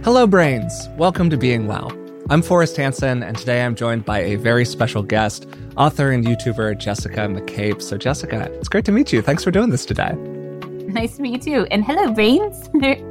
Hello, brains. Welcome to Being Well. I'm Forrest Hansen, and today I'm joined by a very special guest, author and YouTuber Jessica McCabe. So, Jessica, it's great to meet you. Thanks for doing this today. Nice to meet you too. And hello, brains.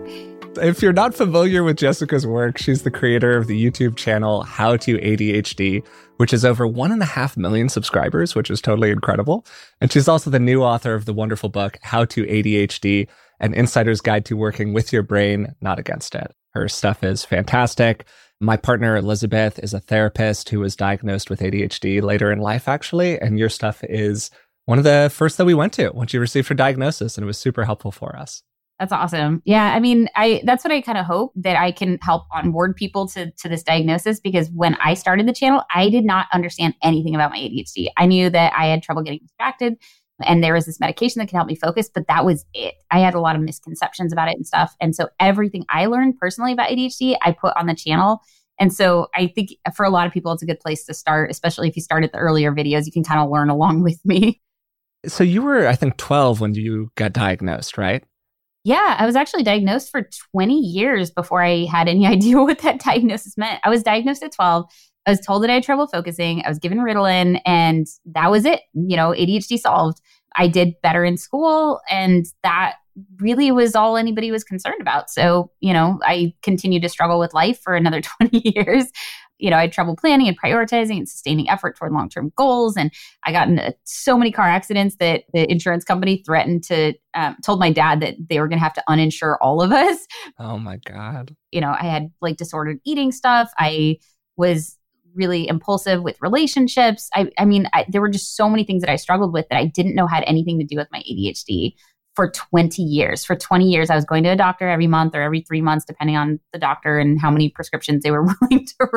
If you're not familiar with Jessica's work, she's the creator of the YouTube channel How to ADHD, which has over 1.5 million subscribers, which is totally incredible. And she's also the new author of the wonderful book, How to ADHD, an insider's guide to working with your brain, not against it. Her stuff is fantastic. My partner, Elizabeth, is a therapist who was diagnosed with ADHD later in life, actually. And your stuff is one of the first that we went to when she received her diagnosis, and it was super helpful for us. That's awesome. Yeah, I mean, that's what I kind of hope, that I can help onboard people to this diagnosis, because when I started the channel, I did not understand anything about my ADHD. I knew that I had trouble getting distracted and there was this medication that can help me focus, but that was it. I had a lot of misconceptions about it and stuff. And so everything I learned personally about ADHD, I put on the channel. And so I think for a lot of people, it's a good place to start, especially if you start at the earlier videos, you can kind of learn along with me. So you were, I think, 12 when you got diagnosed, right? Yeah, I was actually diagnosed for 20 years before I had any idea what that diagnosis meant. I was diagnosed at 12. I was told that I had trouble focusing. I was given Ritalin, and that was it. You know, ADHD solved. I did better in school, and that really was all anybody was concerned about. So, you know, I continued to struggle with life for another 20 years. You know, I had trouble planning and prioritizing and sustaining effort toward long-term goals. And I got into so many car accidents that the insurance company threatened to, told my dad that they were going to have to uninsure all of us. Oh my God. You know, I had like disordered eating stuff. I was really impulsive with relationships. I mean, there were just so many things that I struggled with that I didn't know had anything to do with my ADHD for 20 years. For 20 years, I was going to a doctor every month or every 3 months, depending on the doctor and how many prescriptions they were willing to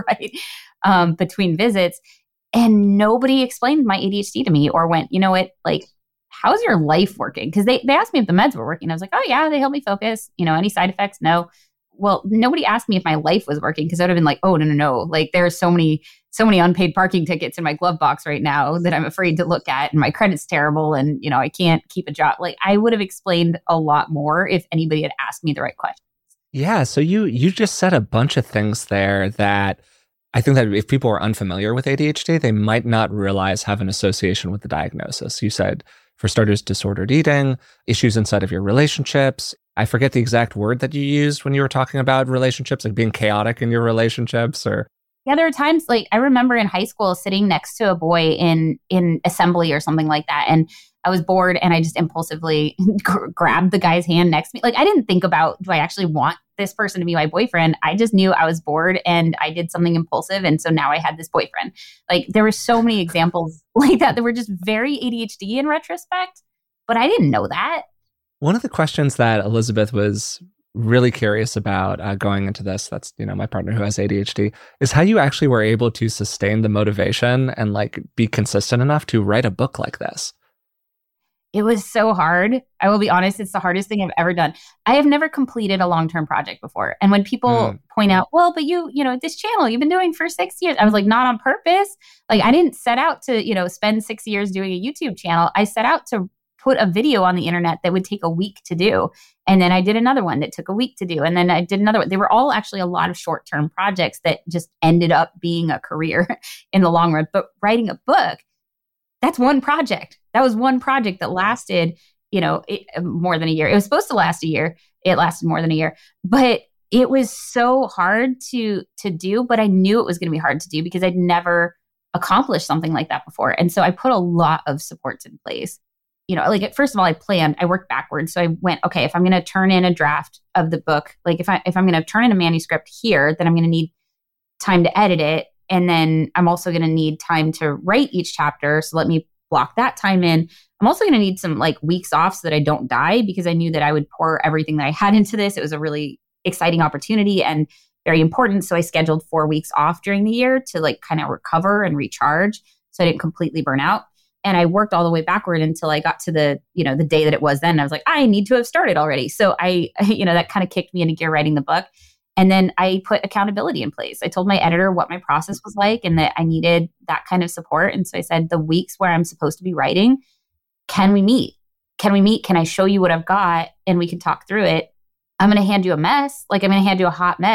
write between visits. And nobody explained my ADHD to me or went, you know what, like, how's your life working? Because they asked me if the meds were working. I was like, oh yeah, they help me focus. You know, any side effects? No. Well, nobody asked me if my life was working, because I would have been like, oh, no. Like, there are so many unpaid parking tickets in my glove box right now that I'm afraid to look at, and my credit's terrible, and, you know, I can't keep a job. Like, I would have explained a lot more if anybody had asked me the right questions. Yeah. So you just said a bunch of things there that I think that if people are unfamiliar with ADHD, they might not realize have an association with the diagnosis. You said, for starters, disordered eating, issues inside of your relationships. I forget the exact word that you used when you were talking about relationships, like being chaotic in your relationships, or... Yeah, there are times, like, I remember in high school sitting next to a boy in assembly or something like that, and I was bored, and I just impulsively grabbed the guy's hand next to me. Like, I didn't think about, do I actually want this person to be my boyfriend? I just knew I was bored, and I did something impulsive, and so now I had this boyfriend. Like, there were so many examples like that were just very ADHD in retrospect, but I didn't know that. One of the questions that Elizabeth was really curious about going into this, that's, you know, my partner who has ADHD, is how you actually were able to sustain the motivation and like be consistent enough to write a book like this. It was so hard. I will be honest, it's the hardest thing I've ever done. I have never completed a long-term project before. And when people point out, well, but you know, this channel you've been doing for 6 years, I was like, not on purpose. Like, I didn't set out to, you know, spend 6 years doing a YouTube channel. I set out to put a video on the internet that would take a week to do. And then I did another one that took a week to do. And then I did another one. They were all actually a lot of short-term projects that just ended up being a career in the long run. But writing a book, that's one project. That was one project that lasted, you know, more than a year. It was supposed to last a year. It lasted more than a year. But it was so hard to do. But I knew it was going to be hard to do because I'd never accomplished something like that before. And so I put a lot of supports in place. You know, like, first of all, I worked backwards. So I went, okay, if I'm going to turn in a draft of the book, like if I'm going to turn in a manuscript here, then I'm going to need time to edit it. And then I'm also going to need time to write each chapter. So let me block that time in. I'm also going to need some like weeks off so that I don't die, because I knew that I would pour everything that I had into this. It was a really exciting opportunity and very important. So I scheduled 4 weeks off during the year to like kind of recover and recharge so I didn't completely burn out. And I worked all the way backward until I got to the day that it was then. I was like, I need to have started already. So that kind of kicked me into gear writing the book. And then I put accountability in place. I told my editor what my process was like and that I needed that kind of support. And so I said, the weeks where I'm supposed to be writing, can we meet? Can I show you what I've got and we can talk through it? I'm going to hand you a mess. Like, I'm going to hand you a hot mess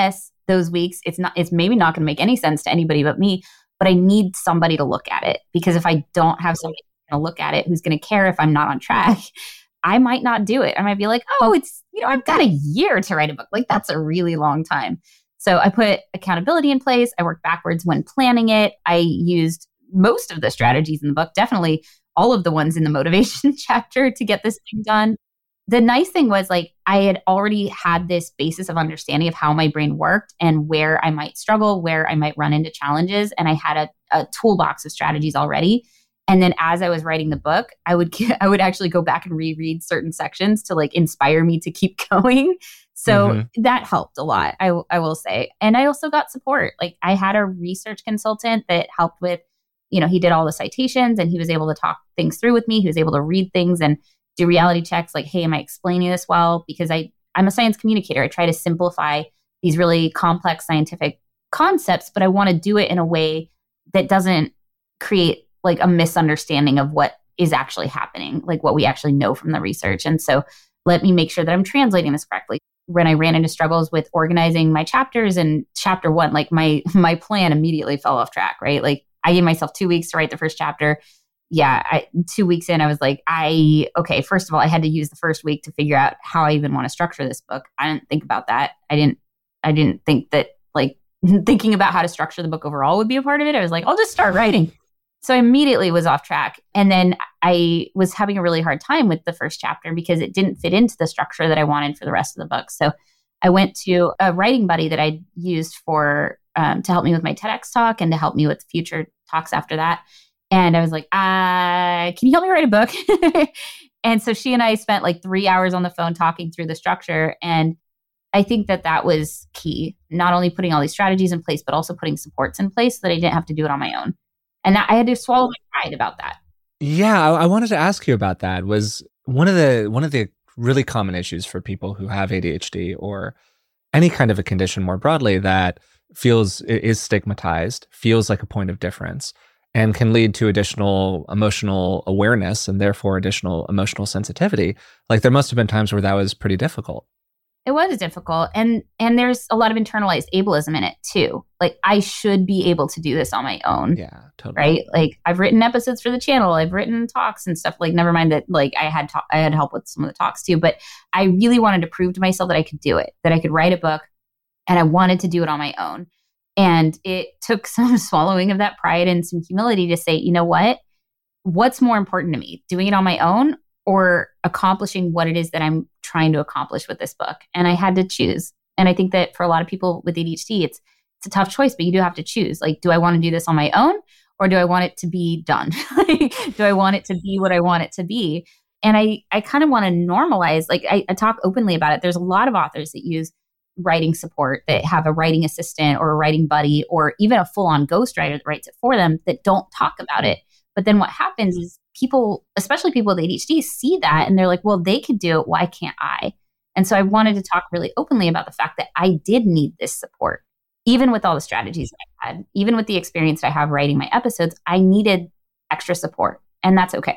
those weeks, it's maybe not going to make any sense to anybody but me, but I need somebody to look at it, because if I don't have somebody to look at it who's going to care if I'm not on track, I might not do it. I might be like, oh, it's, I've got a year to write a book. Like, that's a really long time. So I put accountability in place. I worked backwards when planning it. I used most of the strategies in the book, definitely all of the ones in the motivation chapter to get this thing done. The nice thing was, like, I had already had this basis of understanding of how my brain worked and where I might struggle, where I might run into challenges. And I had a toolbox of strategies already. And then as I was writing the book, I would actually go back and reread certain sections to like inspire me to keep going. So that helped a lot, I will say. And I also got support. Like, I had a research consultant that helped with, he did all the citations and he was able to talk things through with me. He was able to read things and do reality checks like, hey, am I explaining this well? Because I'm a science communicator. I try to simplify these really complex scientific concepts, but I want to do it in a way that doesn't create like a misunderstanding of what is actually happening, like what we actually know from the research. And so let me make sure that I'm translating this correctly. When I ran into struggles with organizing my chapters in chapter 1, like my plan immediately fell off track, right? Like, I gave myself 2 weeks to write the first chapter. 2 weeks in, I was like, okay, first of all, I had to use the first week to figure out how I even want to structure this book. I didn't think about that. I didn't think that like thinking about how to structure the book overall would be a part of it. I was like, I'll just start writing. So I immediately was off track. And then I was having a really hard time with the first chapter because it didn't fit into the structure that I wanted for the rest of the book. So I went to a writing buddy that I used for to help me with my TEDx talk and to help me with future talks after that. And I was like, can you help me write a book? And so she and I spent like 3 hours on the phone talking through the structure. And I think that was key, not only putting all these strategies in place, but also putting supports in place so that I didn't have to do it on my own. And I had to swallow my pride about that. Yeah, I wanted to ask you about that. Was one of the really common issues for people who have ADHD or any kind of a condition more broadly that is stigmatized, feels like a point of difference, and can lead to additional emotional awareness and therefore additional emotional sensitivity. Like, there must have been times where that was pretty difficult. It was difficult. And there's a lot of internalized ableism in it too. Like, I should be able to do this on my own. Yeah, totally. Right? Like, I've written episodes for the channel. I've written talks and stuff. Like, never mind that, like, I had help with some of the talks too. But I really wanted to prove to myself that I could do it, that I could write a book, and I wanted to do it on my own. And it took some swallowing of that pride and some humility to say, you know what? What's more important to me, doing it on my own or accomplishing what it is that I'm trying to accomplish with this book? And I had to choose. And I think that for a lot of people with ADHD, it's a tough choice, but you do have to choose. Like, do I want to do this on my own, or do I want it to be done? Do I want it to be what I want it to be? And I kind of want to normalize, like, I talk openly about it. There's a lot of authors that use writing support, that have a writing assistant or a writing buddy, or even a full-on ghostwriter that writes it for them, that don't talk about it. But then what happens is people, especially people with ADHD, see that and they're like, well, they could do it. Why can't I? And so I wanted to talk really openly about the fact that I did need this support. Even with all the strategies that I had, even with the experience that I have writing my episodes, I needed extra support. And that's okay.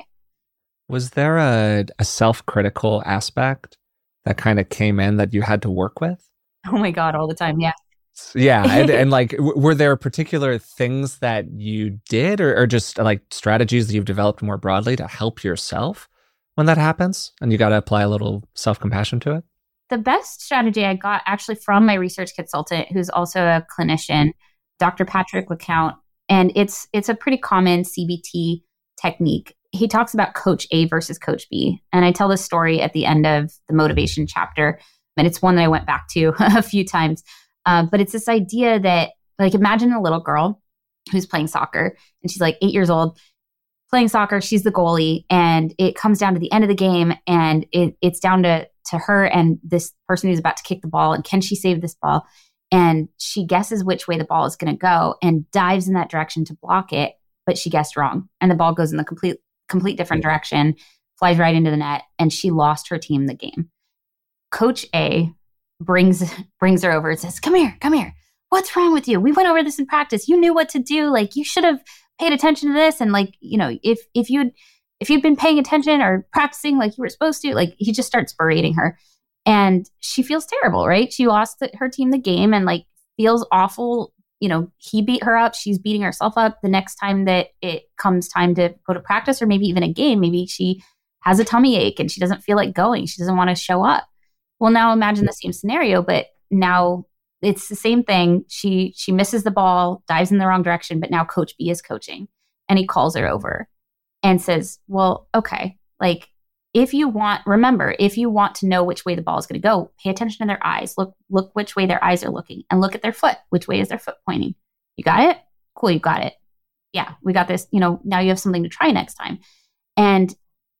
Was there a self-critical aspect that kind of came in that you had to work with? Oh my God, all the time. Yeah. Yeah. And like, were there particular things that you did or just like strategies that you've developed more broadly to help yourself when that happens and you got to apply a little self-compassion to it? The best strategy I got actually from my research consultant, who's also a clinician, Dr. Patrick LeCount, and it's a pretty common CBT technique. He talks about Coach A versus Coach B. And I tell this story at the end of the motivation chapter, and it's one that I went back to a few times. But it's this idea that, like, imagine a little girl who's playing soccer and she's like 8 years old playing soccer. She's the goalie, and it comes down to the end of the game, and it's down to her and this person who's about to kick the ball. And can she save this ball? And she guesses which way the ball is going to go and dives in that direction to block it. But she guessed wrong. And the ball goes in the complete different direction, flies right into the net. And she lost her team the game. Coach A brings her over and says, come here. What's wrong with you? We went over this in practice. You knew what to do. Like, you should have paid attention to this. And like, you know, if you'd been paying attention or practicing like you were supposed to, like, he just starts berating her, and she feels terrible, right? She lost her team the game, and like feels awful. He beat her up. She's beating herself up. The next time that it comes time to go to practice or maybe even a game, maybe she has a tummy ache and she doesn't feel like going. She doesn't want to show up. Well, now imagine the same scenario, but now it's the same thing. She misses the ball, dives in the wrong direction, but now Coach B is coaching and he calls her over and says, well, okay, like if you want to know which way the ball is going to go, pay attention to their eyes. Look which way their eyes are looking and look at their foot. Which way is their foot pointing? You got it? Cool. You got it. Yeah, we got this. Now you have something to try next time. And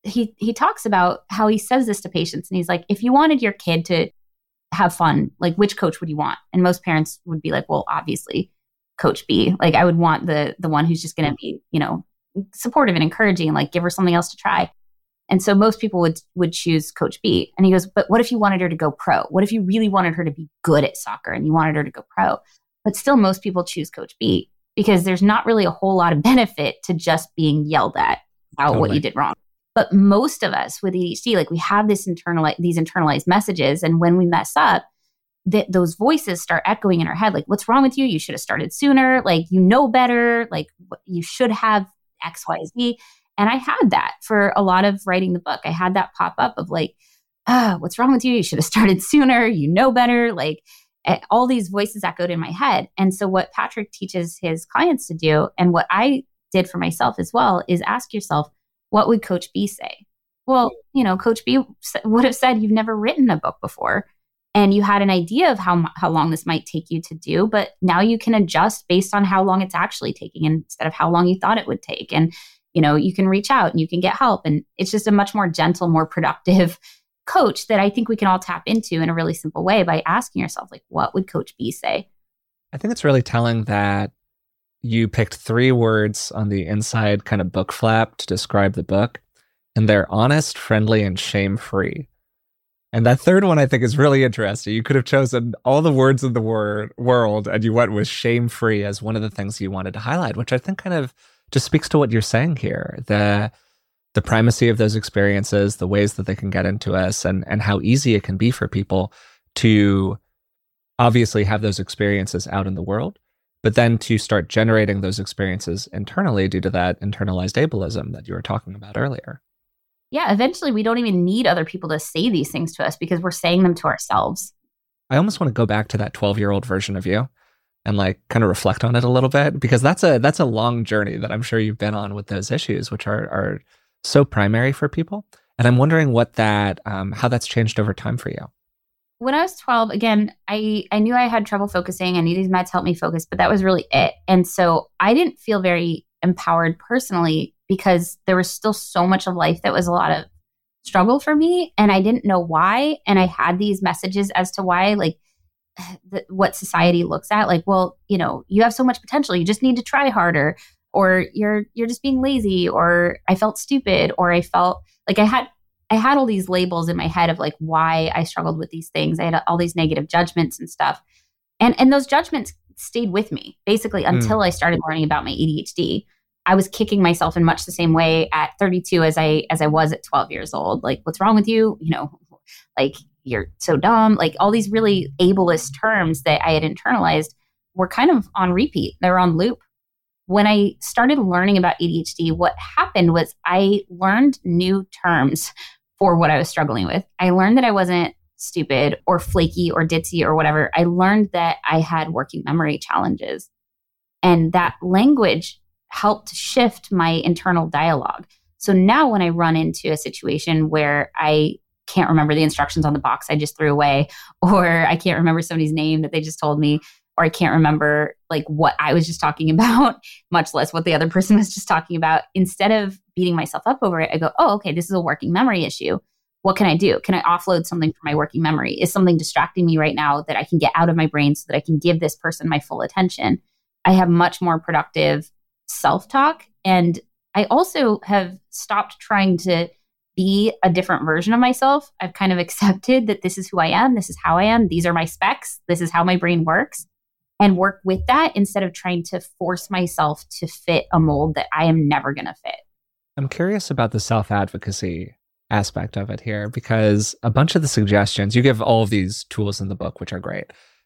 he talks about how he says this to patients and he's like, if you wanted your kid to have fun, like which coach would you want? And most parents would be like, well, obviously Coach B. Like I would want the one who's just going to be, supportive and encouraging and like give her something else to try. And so most people would choose Coach B. And he goes, but what if you wanted her to go pro? What if you really wanted her to be good at soccer and you wanted her to go pro? But still most people choose Coach B because there's not really a whole lot of benefit to just being yelled at about what you did wrong. But most of us with ADHD, like we have these internalized messages. And when we mess up, those voices start echoing in our head. Like, what's wrong with you? You should have started sooner. Like, better. Like you should have X, Y, Z. And I had that for a lot of writing the book. I had that pop up of like, what's wrong with you? You should have started sooner. Better. Like all these voices echoed in my head. And so what Patrick teaches his clients to do, and what I did for myself as well, is ask yourself, what would Coach B say? Well, Coach B would have said you've never written a book before and you had an idea of how long this might take you to do, but now you can adjust based on how long it's actually taking instead of how long you thought it would take. And, you can reach out and you can get help. And it's just a much more gentle, more productive coach that I think we can all tap into in a really simple way by asking yourself, like, what would Coach B say? I think it's really telling that you picked 3 words on the inside kind of book flap to describe the book, and they're honest, friendly, and shame-free. And that third one I think is really interesting. You could have chosen all the words in the world, and you went with shame-free as one of the things you wanted to highlight, which I think kind of just speaks to what you're saying here. The primacy of those experiences, the ways that they can get into us, and how easy it can be for people to obviously have those experiences out in the world, but then to start generating those experiences internally due to that internalized ableism that you were talking about earlier. Yeah, eventually we don't even need other people to say these things to us because we're saying them to ourselves. I almost want to go back to that 12-year-old version of you and like kind of reflect on it a little bit, because that's a long journey that I'm sure you've been on with those issues, which are so primary for people. And I'm wondering what how that's changed over time for you. When I was 12, again, I knew I had trouble focusing. I knew these meds helped me focus, but that was really it. And so I didn't feel very empowered personally because there was still so much of life that was a lot of struggle for me. And I didn't know why. And I had these messages as to why, like what society looks at, like, well, you have so much potential. You just need to try harder, or you're just being lazy, or I felt stupid, or I felt like I had all these labels in my head of like why I struggled with these things. I had all these negative judgments and stuff. And those judgments stayed with me basically until I started learning about my ADHD. I was kicking myself in much the same way at 32 as I was at 12 years old. Like, what's wrong with you? Like, you're so dumb. Like all these really ableist terms that I had internalized were kind of on repeat. They were on loop. When I started learning about ADHD, what happened was I learned new terms for what I was struggling with. I learned that I wasn't stupid or flaky or ditzy or whatever. I learned that I had working memory challenges. And that language helped shift my internal dialogue. So now when I run into a situation where I can't remember the instructions on the box I just threw away, or I can't remember somebody's name that they just told me, or I can't remember like what I was just talking about, much less what the other person was just talking about. Instead of beating myself up over it, I go, oh, okay, this is a working memory issue. What can I do? Can I offload something from my working memory? Is something distracting me right now that I can get out of my brain so that I can give this person my full attention? I have much more productive self-talk. And I also have stopped trying to be a different version of myself. I've kind of accepted that this is who I am. This is how I am. These are my specs. This is how my brain works. And work with that instead of trying to force myself to fit a mold that I am never going to fit. I'm curious about the self-advocacy aspect of it here, because a bunch of the suggestions, you give all of these tools in the book, which are great.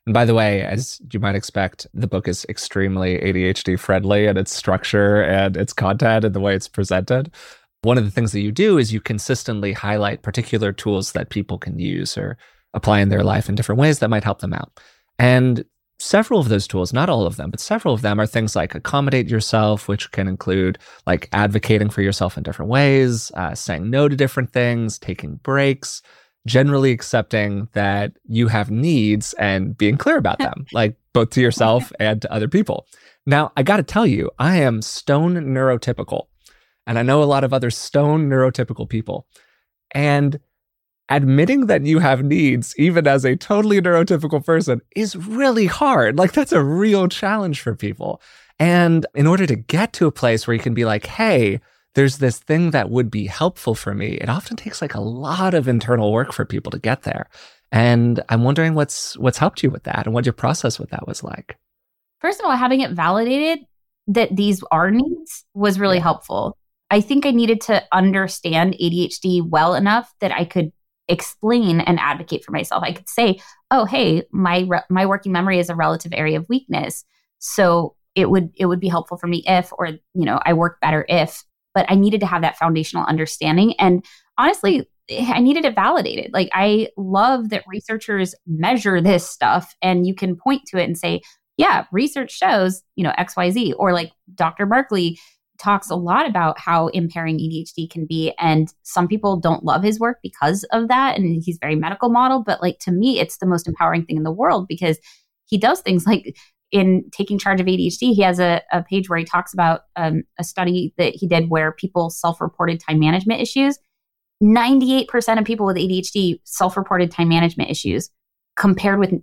And by the way, as you might expect, the book is extremely ADHD friendly in its structure and its content and the way it's presented. One of the things that you do is you consistently highlight particular tools that people can use or apply in their life in different ways that might help them out. And several of those tools, not all of them, but several of them are things like accommodate yourself, which can include like advocating for yourself in different ways, saying no to different things, taking breaks, generally accepting that you have needs and being clear about them, like both to yourself and to other people. Now, I got to tell you, I am stone neurotypical. And I know a lot of other stone neurotypical people. And admitting that you have needs, even as a totally neurotypical person, is really hard. Like, that's a real challenge for people. And in order to get to a place where you can be like, hey, there's this thing that would be helpful for me, it often takes like a lot of internal work for people to get there. And I'm wondering what's helped you with that and what your process with that was like. First of all, having it validated that these are needs was really helpful. I think I needed to understand ADHD well enough that I could explain and advocate for myself. I could say, oh, hey, my working memory is a relative area of weakness. So it would be helpful for me if, or, I work better if, but I needed to have that foundational understanding. And honestly, I needed it validated. Like, I love that researchers measure this stuff and you can point to it and say, yeah, research shows, XYZ, or like Dr. Barkley talks a lot about how impairing ADHD can be. And some people don't love his work because of that. And he's very medical model. But like, to me, it's the most empowering thing in the world because he does things like in taking charge of ADHD. He has a page where he talks about a study that he did where people self-reported time management issues. 98% of people with ADHD self-reported time management issues compared with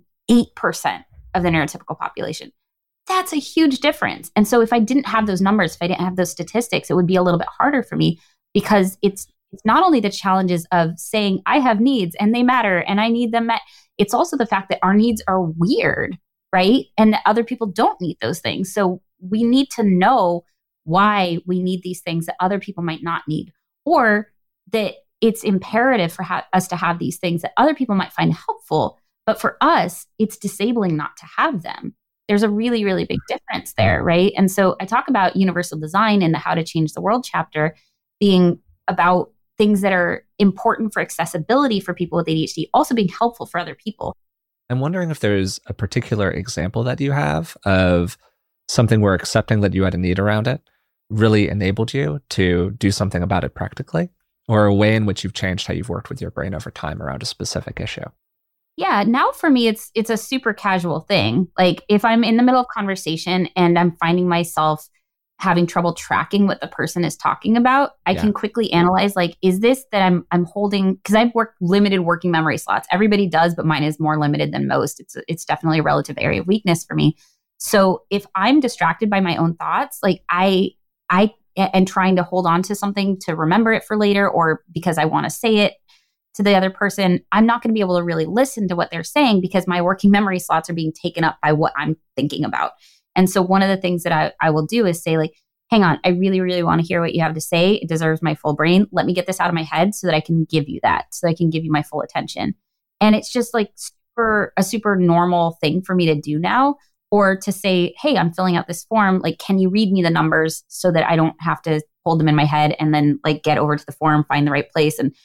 8% of the neurotypical population. That's a huge difference. And so if I didn't have those numbers, if I didn't have those statistics, it would be a little bit harder for me because it's not only the challenges of saying I have needs and they matter and I need them met. It's also the fact that our needs are weird, right? And that other people don't need those things. So we need to know why we need these things that other people might not need, or that it's imperative for us to have these things that other people might find helpful. But for us, it's disabling not to have them. There's a really, really big difference there, right? And so I talk about universal design in the How to Change the World chapter being about things that are important for accessibility for people with ADHD, also being helpful for other people. I'm wondering if there's a particular example that you have of something where accepting that you had a need around it really enabled you to do something about it practically, or a way in which you've changed how you've worked with your brain over time around a specific issue. Yeah, now for me, it's a super casual thing. Like if I'm in the middle of conversation and I'm finding myself having trouble tracking what the person is talking about, I can quickly analyze, like, is this that I'm holding, because I've worked limited working memory slots. Everybody does, but mine is more limited than most. It's definitely a relative area of weakness for me. So if I'm distracted by my own thoughts, like I am trying to hold on to something to remember it for later, or because I want to say it to the other person, I'm not going to be able to really listen to what they're saying because my working memory slots are being taken up by what I'm thinking about. And so one of the things that I will do is say, like, hang on, I really, really want to hear what you have to say. It deserves my full brain. Let me get this out of my head so that I can give you that, so that I can give you my full attention. And it's just like a super normal thing for me to do now. Or to say, hey, I'm filling out this form. Like, can you read me the numbers so that I don't have to hold them in my head and then like get over to the form, find the right place. And,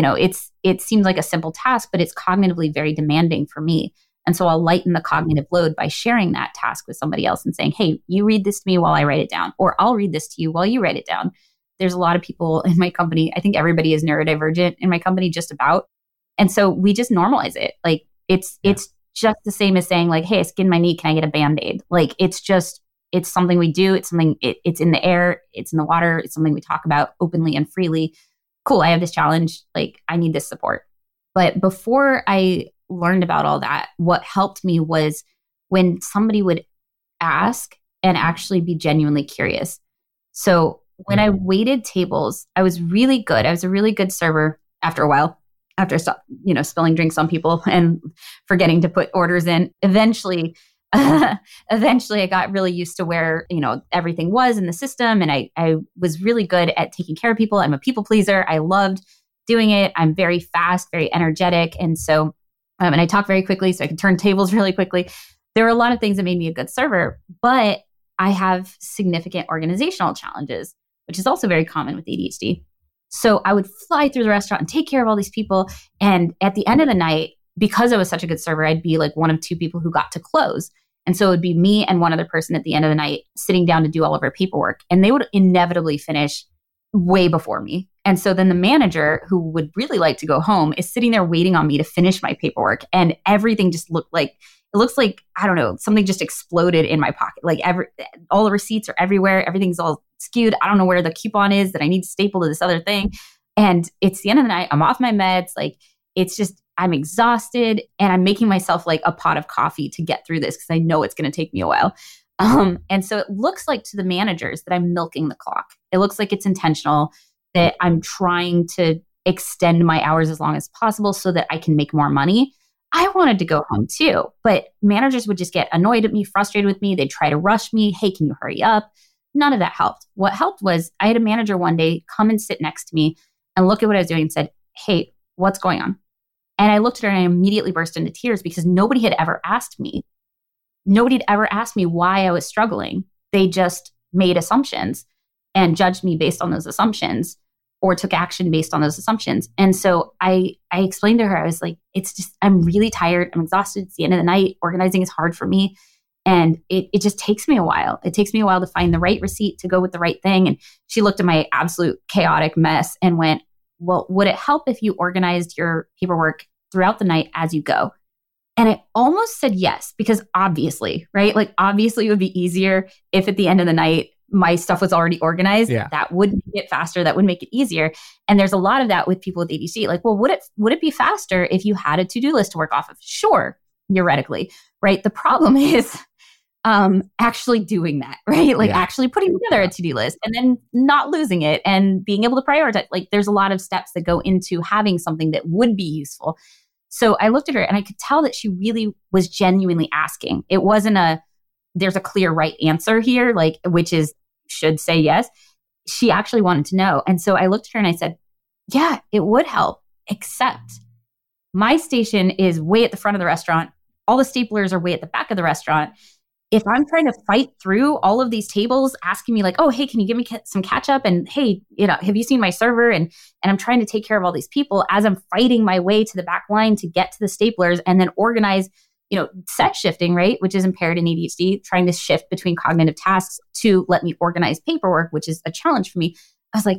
it seems like a simple task, but it's cognitively very demanding for me. And so I'll lighten the cognitive load by sharing that task with somebody else and saying, hey, you read this to me while I write it down, or I'll read this to you while you write it down. There's a lot of people in my company. I think everybody is neurodivergent in my company, just about. And so we just normalize it. Like it's just the same as saying like, hey, I skinned my knee. Can I get a Band-Aid? Like it's something we do. It's something, it's in the air. It's in the water. It's something we talk about openly and freely. Cool. I have this challenge. Like I need this support. But before I learned about all that, what helped me was when somebody would ask and actually be genuinely curious. So when I waited tables, I was really good. I was a really good server after a while. After spilling drinks on people and forgetting to put orders in, eventually I got really used to where, everything was in the system. And I was really good at taking care of people. I'm a people pleaser. I loved doing it. I'm very fast, very energetic. And so And I talk very quickly, so I can turn tables really quickly. There were a lot of things that made me a good server, but I have significant organizational challenges, which is also very common with ADHD. So I would fly through the restaurant and take care of all these people. And at the end of the night, because I was such a good server, I'd be like one of two people who got to close. And so it would be me and one other person at the end of the night sitting down to do all of our paperwork. And they would inevitably finish way before me. And so then the manager, who would really like to go home, is sitting there waiting on me to finish my paperwork. And everything just looked like, it looks like, I don't know, something just exploded in my pocket. Like all the receipts are everywhere. Everything's all skewed. I don't know where the coupon is that I need to staple to this other thing. And it's the end of the night. I'm off my meds. Like, it's just, I'm exhausted and I'm making myself like a pot of coffee to get through this because I know it's going to take me a while. And so it looks like to the managers that I'm milking the clock. It looks like it's intentional, that I'm trying to extend my hours as long as possible so that I can make more money. I wanted to go home too, but managers would just get annoyed at me, frustrated with me. They'd try to rush me. Hey, can you hurry up? None of that helped. What helped was I had a manager one day come and sit next to me and look at what I was doing and said, hey, what's going on? And I looked at her and I immediately burst into tears because nobody had ever asked me. Nobody had ever asked me why I was struggling. They just made assumptions and judged me based on those assumptions or took action based on those assumptions. And so I explained to her, I was like, it's just, I'm really tired. I'm exhausted. It's the end of the night. Organizing is hard for me. And it just takes me a while. It takes me a while to find the right receipt to go with the right thing. And she looked at my absolute chaotic mess and went, well, would it help if you organized your paperwork throughout the night as you go? And I almost said yes, because obviously, right? Like obviously it would be easier if at the end of the night, my stuff was already organized. Yeah. That would make it faster. That would make it easier. And there's a lot of that with people with ADHD. Like, well, would it be faster if you had a to-do list to work off of? Sure, theoretically, right? The problem is actually doing that, right? Like actually putting together a to-do list and then not losing it and being able to prioritize. Like there's a lot of steps that go into having something that would be useful. So I looked at her and I could tell that she really was genuinely asking. It wasn't there's a clear right answer here, like, which is should say yes. She actually wanted to know. And so I looked at her and I said, yeah, it would help, except my station is way at the front of the restaurant. All the staplers are way at the back of the restaurant. If I'm trying to fight through all of these tables asking me like, oh, hey, can you give me some catch up? And hey, have you seen my server? And I'm trying to take care of all these people as I'm fighting my way to the back line to get to the staplers and then organize, set shifting, right? Which is impaired in ADHD, trying to shift between cognitive tasks to let me organize paperwork, which is a challenge for me. I was like,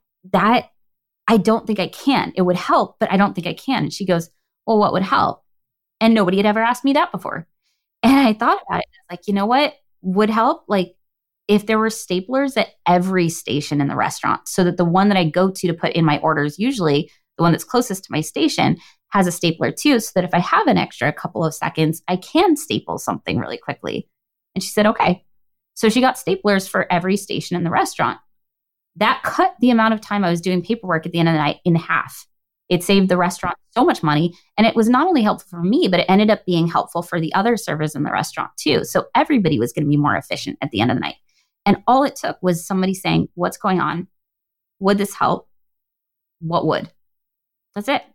I don't think I can. It would help, but I don't think I can. And she goes, well, what would help? And nobody had ever asked me that before. And I thought about it. I was like, you know what would help? Like if there were staplers at every station in the restaurant so that the one that I go to put in my orders, usually the one that's closest to my station, has a stapler too, so that if I have an extra couple of seconds, I can staple something really quickly. And she said, okay. So she got staplers for every station in the restaurant. That cut the amount of time I was doing paperwork at the end of the night in half. It saved the restaurant so much money. And it was not only helpful for me, but it ended up being helpful for the other servers in the restaurant too. So everybody was going to be more efficient at the end of the night. And all it took was somebody saying, what's going on? Would this help? What would? That's it.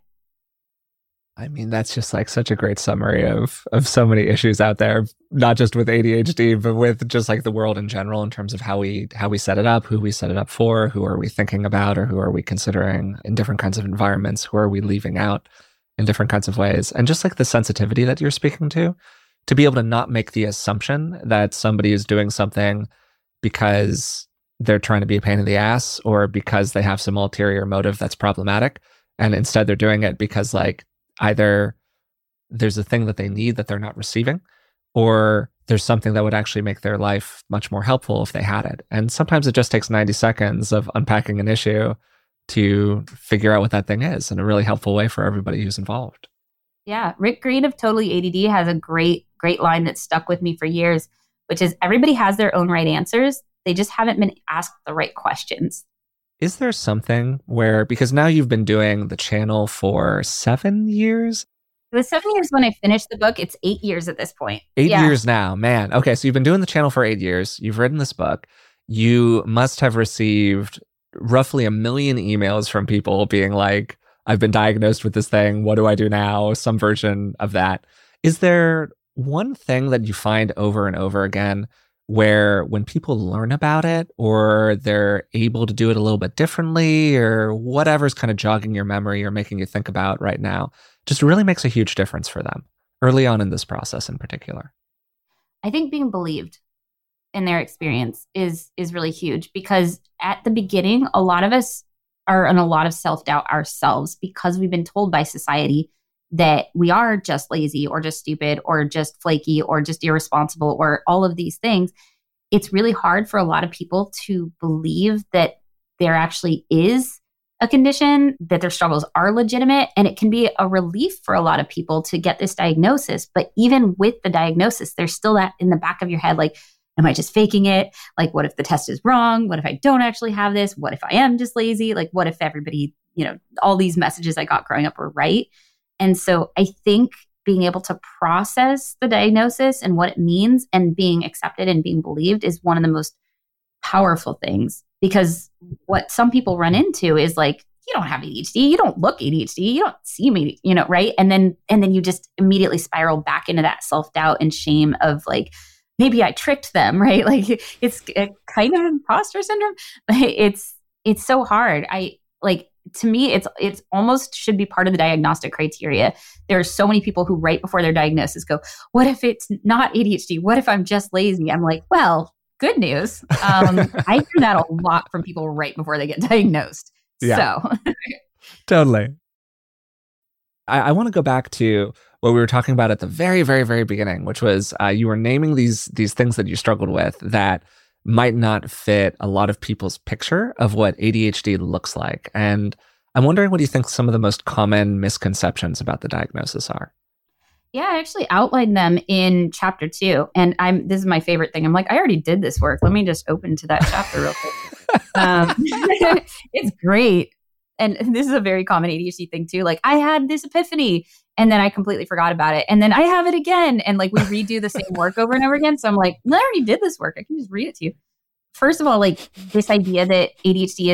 I mean, that's just like such a great summary of so many issues out there, not just with ADHD, but with just like the world in general in terms of how we set it up, who we set it up for, who are we thinking about, or who are we considering in different kinds of environments, who are we leaving out in different kinds of ways. And just like the sensitivity that you're speaking to be able to not make the assumption that somebody is doing something because they're trying to be a pain in the ass or because they have some ulterior motive that's problematic. And instead they're doing it because like, either there's a thing that they need that they're not receiving, or there's something that would actually make their life much more helpful if they had it. And sometimes it just takes 90 seconds of unpacking an issue to figure out what that thing is in a really helpful way for everybody who's involved. Yeah. Rick Green of Totally ADD has a great line that stuck with me for years, which is everybody has their own right answers. They just haven't been asked the right questions. Is there something where, because now you've been doing the channel for 7 years? It was 7 years when I finished the book. It's 8 years at this point. 8 years now, man. Okay, so you've been doing the channel for 8 years. You've written this book. You must have received roughly 1 million emails from people being like, I've been diagnosed with this thing. What do I do now? Some version of that. Is there one thing that you find over and over again where when people learn about it or they're able to do it a little bit differently or whatever's kind of jogging your memory or making you think about right now, just really makes a huge difference for them early on in this process in particular? I think being believed in their experience is really huge, because at the beginning, a lot of us are in a lot of self-doubt ourselves because we've been told by society that we are just lazy or just stupid or just flaky or just irresponsible or all of these things. It's really hard for a lot of people to believe that there actually is a condition, that their struggles are legitimate. And it can be a relief for a lot of people to get this diagnosis. But even with the diagnosis, there's still that in the back of your head, like, am I just faking it? Like, what if the test is wrong? What if I don't actually have this? What if I am just lazy? Like, what if everybody, all these messages I got growing up were right? And so I think being able to process the diagnosis and what it means and being accepted and being believed is one of the most powerful things, because what some people run into is like, you don't have ADHD, you don't look ADHD, you don't seem ADHD, right? And then you just immediately spiral back into that self-doubt and shame of like, maybe I tricked them, right? Like it's a kind of imposter syndrome. It's so hard. To me, it's almost should be part of the diagnostic criteria. There are so many people who right before their diagnosis go, what if it's not ADHD? What if I'm just lazy? I'm like, well, good news. I hear that a lot from people right before they get diagnosed. Yeah. So Totally. I want to go back to what we were talking about at the very, very, very beginning, which was you were naming these things that you struggled with that might not fit a lot of people's picture of what ADHD looks like. And I'm wondering what do you think some of the most common misconceptions about the diagnosis are? Yeah, I actually outlined them in chapter 2. And this is my favorite thing. I'm like, I already did this work. Let me just open to that chapter real quick. It's great. And this is a very common ADHD thing too. Like, I had this epiphany and then I completely forgot about it. And then I have it again. And like, we redo the same work over and over again. So I'm like, I already did this work. I can just read it to you. First of all, like this idea that ADHD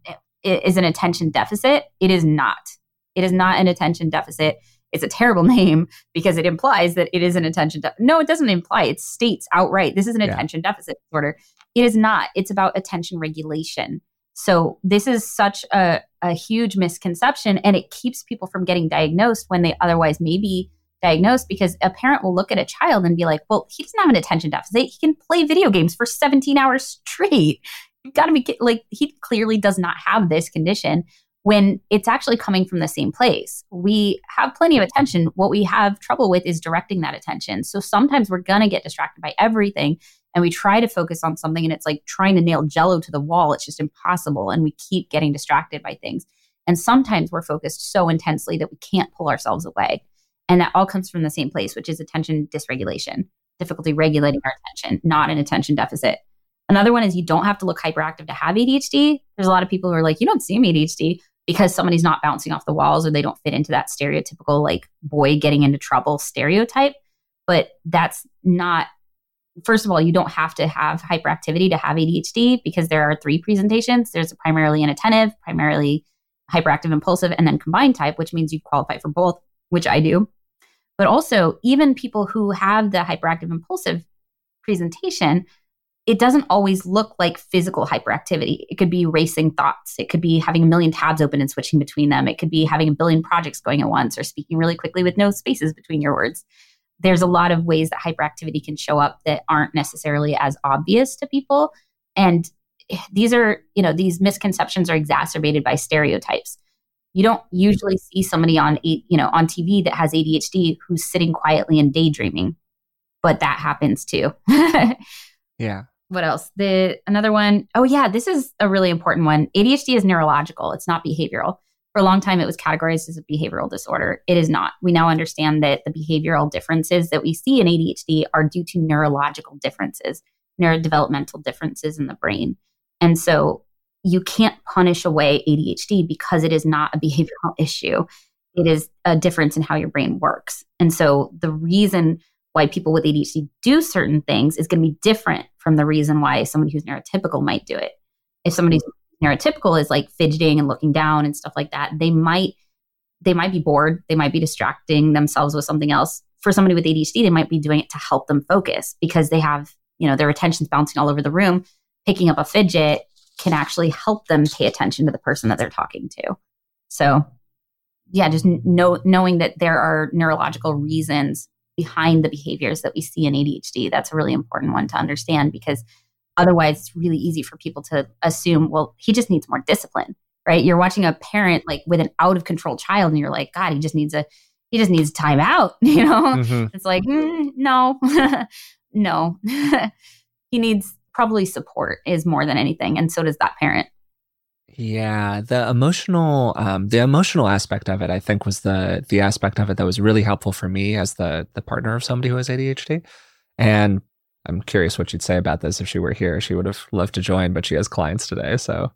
is an attention deficit. It is not. It is not an attention deficit. It's a terrible name because it implies that it is an attention deficit. No, it doesn't imply. It states outright, this is an attention deficit disorder. It is not. It's about attention regulation. So this is such a huge misconception, and it keeps people from getting diagnosed when they otherwise may be diagnosed, because a parent will look at a child and be like, well, he doesn't have an attention deficit. He can play video games for 17 hours straight. You've got to be like, he clearly does not have this condition, when it's actually coming from the same place. We have plenty of attention. What we have trouble with is directing that attention. So sometimes we're going to get distracted by everything, and we try to focus on something, and it's like trying to nail Jell-O to the wall. It's just impossible. And we keep getting distracted by things. And sometimes we're focused so intensely that we can't pull ourselves away. And that all comes from the same place, which is attention dysregulation, difficulty regulating our attention, not an attention deficit. Another one is you don't have to look hyperactive to have ADHD. There's a lot of people who are like, you don't seem ADHD because somebody's not bouncing off the walls or they don't fit into that stereotypical like boy getting into trouble stereotype. But that's not. First of all, you don't have to have hyperactivity to have ADHD, because there are 3 presentations. There's a primarily inattentive, primarily hyperactive impulsive, and then combined type, which means you qualify for both, which I do. But also, even people who have the hyperactive impulsive presentation, it doesn't always look like physical hyperactivity. It could be racing thoughts. It could be having a million tabs open and switching between them. It could be having a billion projects going at once, or speaking really quickly with no spaces between your words. There's a lot of ways that hyperactivity can show up that aren't necessarily as obvious to people. And these misconceptions are exacerbated by stereotypes. You don't usually see somebody on TV that has ADHD who's sitting quietly and daydreaming, but that happens too. Yeah. What else? Another one. Oh yeah, this is a really important one. ADHD is neurological. It's not behavioral. For a long time, it was categorized as a behavioral disorder. It is not. We now understand that the behavioral differences that we see in ADHD are due to neurological differences, neurodevelopmental differences in the brain. And so you can't punish away ADHD because it is not a behavioral issue. It is a difference in how your brain works. And so the reason why people with ADHD do certain things is going to be different from the reason why somebody who's neurotypical might do it. If somebody's neurotypical is like fidgeting and looking down and stuff like that, they might they might be bored. They might be distracting themselves with something else. For somebody with ADHD, they might be doing it to help them focus because they have, their attention's bouncing all over the room. Picking up a fidget can actually help them pay attention to the person that they're talking to. So yeah, just knowing that there are neurological reasons behind the behaviors that we see in ADHD. That's a really important one to understand, because otherwise it's really easy for people to assume, well, he just needs more discipline, right? You're watching a parent like with an out of control child and you're like, God, he just needs time out. It's like, no, no, he needs probably support is more than anything. And so does that parent. Yeah, the emotional aspect of it, I think, was the aspect of it that was really helpful for me as the partner of somebody who has ADHD. And I'm curious what she'd say about this if she were here. She would have loved to join, but she has clients today. So,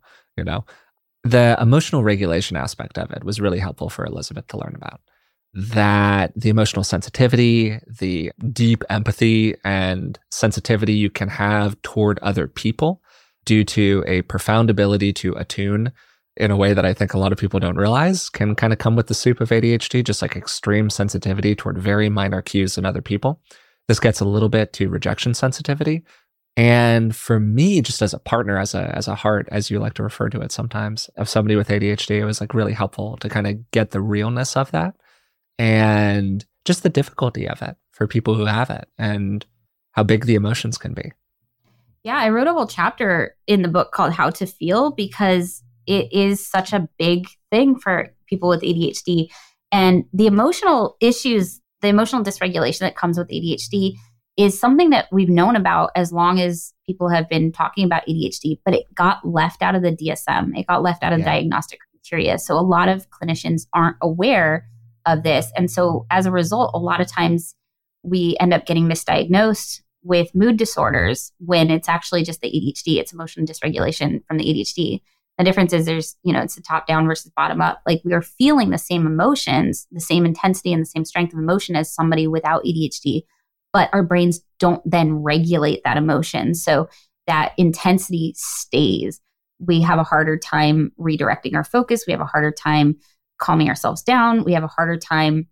the emotional regulation aspect of it was really helpful for Elizabeth to learn about. That the emotional sensitivity, the deep empathy and sensitivity you can have toward other people due to a profound ability to attune in a way that I think a lot of people don't realize can kind of come with the soup of ADHD, just like extreme sensitivity toward very minor cues in other people. This gets a little bit to rejection sensitivity. And for me, just as a partner, as a heart, as you like to refer to it sometimes, of somebody with ADHD, it was like really helpful to kind of get the realness of that and just the difficulty of it for people who have it and how big the emotions can be. Yeah, I wrote a whole chapter in the book called How to Feel, because it is such a big thing for people with ADHD. And the emotional issues, the emotional dysregulation that comes with ADHD is something that we've known about as long as people have been talking about ADHD, but it got left out of the DSM. It got left out of the diagnostic criteria. So a lot of clinicians aren't aware of this. And so as a result, a lot of times we end up getting misdiagnosed with mood disorders when it's actually just the ADHD. It's emotional dysregulation from the ADHD. The difference is it's the top down versus bottom up. Like, we are feeling the same emotions, the same intensity and the same strength of emotion as somebody without ADHD, but our brains don't then regulate that emotion. So that intensity stays. We have a harder time redirecting our focus. We have a harder time calming ourselves down. We have a harder time,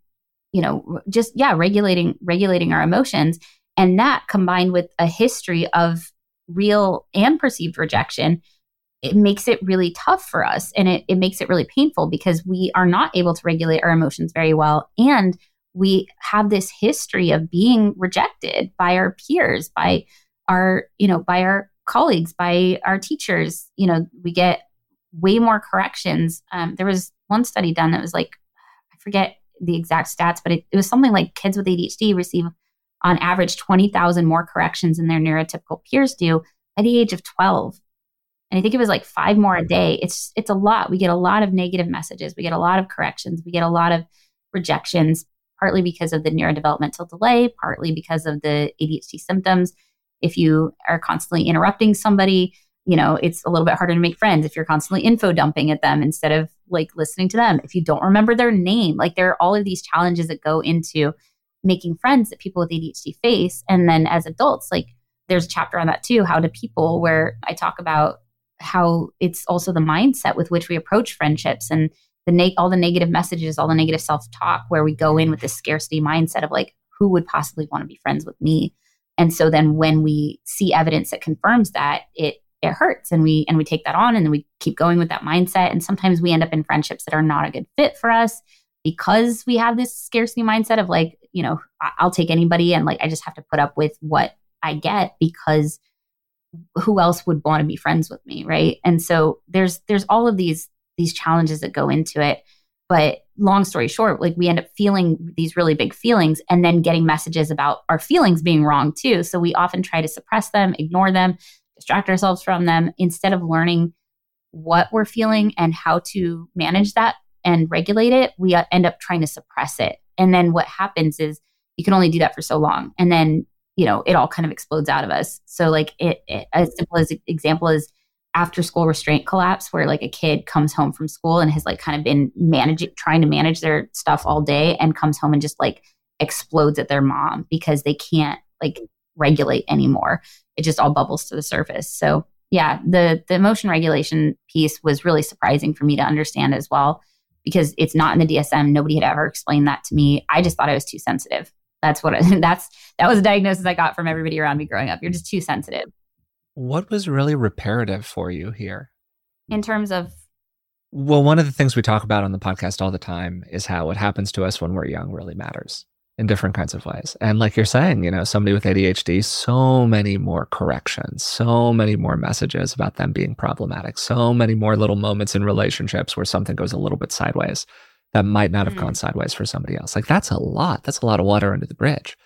regulating our emotions. And that, combined with a history of real and perceived rejection, it makes it really tough for us. And it makes it really painful because we are not able to regulate our emotions very well. And we have this history of being rejected by our peers, by our colleagues, by our teachers. We get way more corrections. There was one study done that was like, I forget the exact stats, but it was something like kids with ADHD receive on average 20,000 more corrections than their neurotypical peers do at the age of 12. And I think it was like 5 more a day. It's a lot. We get a lot of negative messages. We get a lot of corrections. We get a lot of rejections, partly because of the neurodevelopmental delay, partly because of the ADHD symptoms. If you are constantly interrupting somebody, it's a little bit harder to make friends if you're constantly info dumping at them instead of like listening to them. If you don't remember their name, like there are all of these challenges that go into making friends that people with ADHD face. And then as adults, like there's a chapter on that too, How to People, where I talk about how it's also the mindset with which we approach friendships and all the negative messages, all the negative self-talk, where we go in with this scarcity mindset of like, who would possibly want to be friends with me? And so then when we see evidence that confirms that, it hurts, and we take that on, and then we keep going with that mindset. And sometimes we end up in friendships that are not a good fit for us because we have this scarcity mindset of like, I'll take anybody, and like I just have to put up with what I get because who else would want to be friends with me, right? And so there's all of these challenges that go into it. But long story short, like we end up feeling these really big feelings and then getting messages about our feelings being wrong too. So we often try to suppress them, ignore them, distract ourselves from them instead of learning what we're feeling and how to manage that and regulate it. We end up trying to suppress it. And then what happens is you can only do that for so long. And then, it all kind of explodes out of us. So like as simple as example is after school restraint collapse, where like a kid comes home from school and has like kind of been trying to manage their stuff all day and comes home and just like explodes at their mom because they can't like regulate anymore. It just all bubbles to the surface. So yeah, the emotion regulation piece was really surprising for me to understand as well. because it's not in the DSM. Nobody had ever explained that to me. I just thought I was too sensitive. That was a diagnosis I got from everybody around me growing up. You're just too sensitive. What was really reparative for you here? In terms of? Well, one of the things we talk about on the podcast all the time is how what happens to us when we're young really matters in different kinds of ways. And like you're saying, somebody with ADHD, so many more corrections, so many more messages about them being problematic, so many more little moments in relationships where something goes a little bit sideways that might not have gone sideways for somebody else. Like that's a lot. That's a lot of water under the bridge.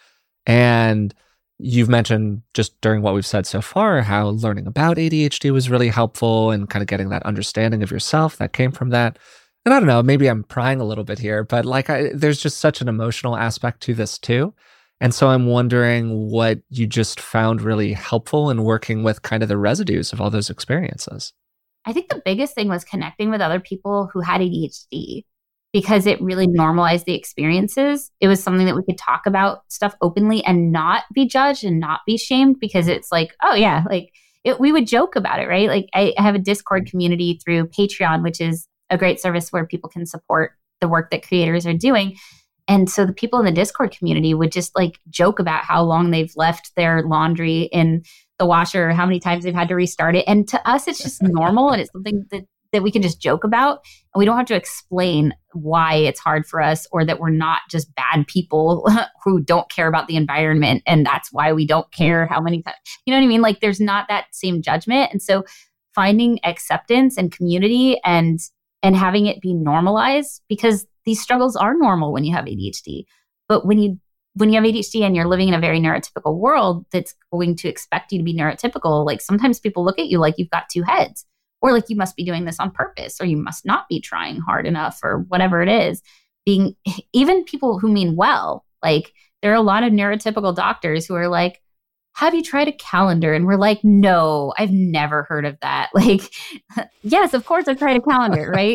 And you've mentioned just during what we've said so far, how learning about ADHD was really helpful and kind of getting that understanding of yourself that came from that. And I don't know, maybe I'm prying a little bit here, but there's just such an emotional aspect to this too. And so I'm wondering what you just found really helpful in working with kind of the residues of all those experiences. I think the biggest thing was connecting with other people who had ADHD, because it really normalized the experiences. It was something that we could talk about stuff openly and not be judged and not be shamed, because it's like, oh yeah, we would joke about it, right? Like I have a Discord community through Patreon, which is a great service where people can support the work that creators are doing. And so the people in the Discord community would just joke about how long they've left their laundry in the washer, or how many times they've had to restart it. And to us, it's just normal. And it's something that we can just joke about. And we don't have to explain why it's hard for us, or that we're not just bad people who don't care about the environment. And that's why we don't care how many times, you know what I mean? There's not that same judgment. And so finding acceptance and community and having it be normalized, because these struggles are normal when you have ADHD. But when you have ADHD and you're living in a very neurotypical world that's going to expect you to be neurotypical, sometimes people look at you like you've got two heads, or you must be doing this on purpose, or you must not be trying hard enough, or whatever it is. Even people who mean well, there are a lot of neurotypical doctors who are like, have you tried a calendar? And we're like, no, I've never heard of that. Yes, of course I've tried a calendar, right?